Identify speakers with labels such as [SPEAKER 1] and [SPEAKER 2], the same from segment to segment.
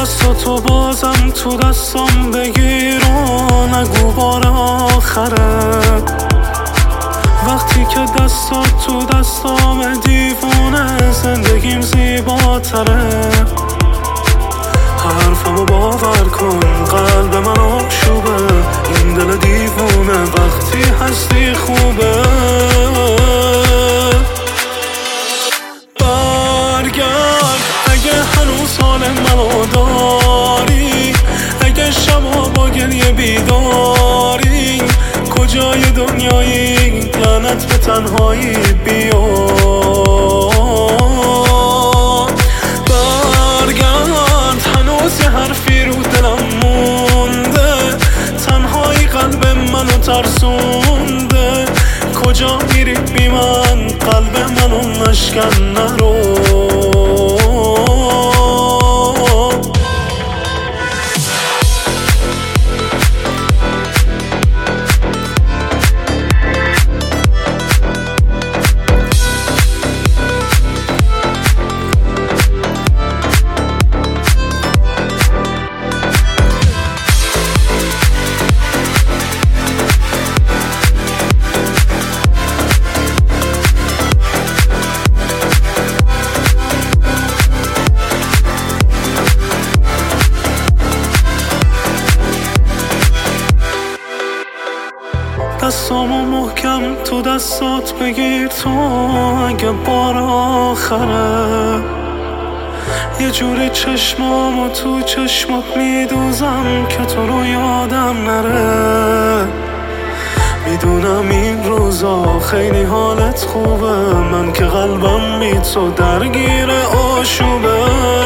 [SPEAKER 1] دستاتو بازم تو دستام بگیر و نگو بار آخره. وقتی که دستات تو دستام دیوونه زندگیم زیباتره. حرفمو باور کن قلب من آشوبه، این دل دیوونه وقتی هستی خوبه. برگرد اگه هنوز حال منو داری، اگه شبا با گریه بیداری، کجای دنیایی لعنت به تنهایی بیا. برگرد هنوز یه حرفی رو دلم مونده، تنهایی قلب منو ترسونده. کجا میری بی من قلب منو نشکن نرو. دستامو محکم تو دستات بگیر تو اگه بار آخره. یه جوری چشمامو تو چشمات میدوزم که تو رو یادم نره. میدونم این روزا خیلی حالت خوبه، من که قلبم بی تو درگیر آشوبه.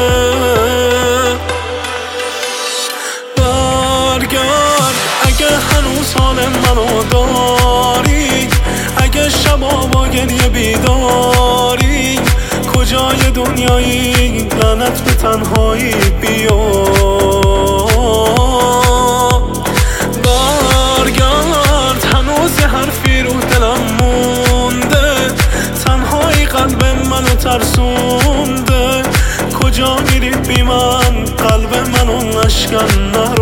[SPEAKER 1] برگرد اگه هنوز حال منو داری، اگه شبا با گریه بیداری، کجای دنیایی لعنت به تنهایی بیا. برگرد هنوز یه حرفی رو دلم مونده، تنهایی قلب منو ترسونده. کجا میری بی من قلب منو نشکن نرو.